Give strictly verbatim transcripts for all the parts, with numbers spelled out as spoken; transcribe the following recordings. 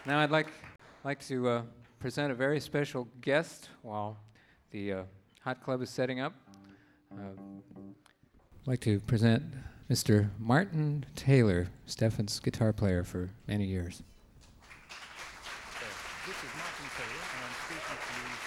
Now I'd like like to uh, present a very special guest while the uh, Hot Club is setting up. Uh, I'd like to present Mister Martin Taylor, Stefan's guitar player for many years. This is Martin Taylor, and I'm speaking to you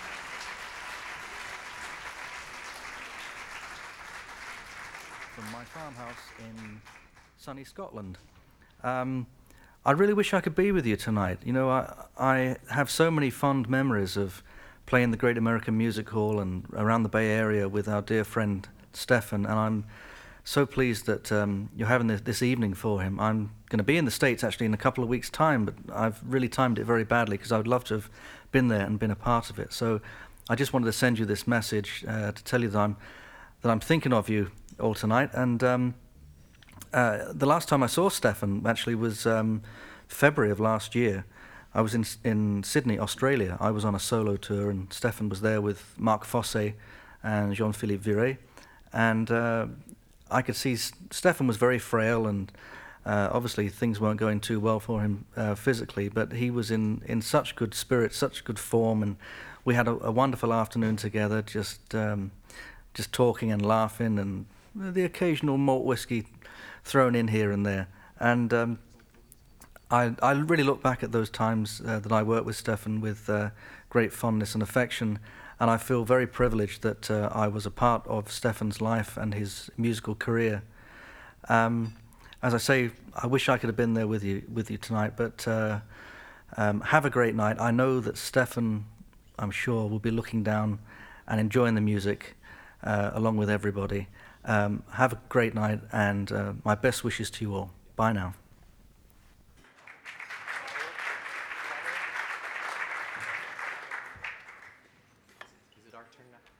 from, from my farmhouse in sunny Scotland. Um, I really wish I could be with you tonight. You know, I, I have so many fond memories of playing the Great American Music Hall and around the Bay Area with our dear friend Stefan, and I'm so pleased that um, you're having this, this evening for him. I'm going to be in the States actually in a couple of weeks' time, but I've really timed it very badly because I would love to have been there and been a part of it. So I just wanted to send you this message uh, to tell you that I'm that I'm thinking of you all tonight. And um, uh, the last time I saw Stefan actually was um, February of last year. I was in in Sydney, Australia. I was on a solo tour, and Stefan was there with Mark Fosse and Jean-Philippe Viré, and uh, I could see Stefan was very frail, and uh, obviously things weren't going too well for him uh, physically, but he was in, in such good spirit, such good form, and we had a, a wonderful afternoon together, just um, just talking and laughing, and the occasional malt whiskey thrown in here and there. And um, I, I really look back at those times uh, that I worked with Stefan with uh, great fondness and affection, and I feel very privileged that uh, I was a part of Stefan's life and his musical career. Um, as I say, I wish I could have been there with you with you tonight, but uh, um, have a great night. I know that Stefan, I'm sure, will be looking down and enjoying the music uh, along with everybody. Um, have a great night, and uh, my best wishes to you all. Bye now. Is it our turn now?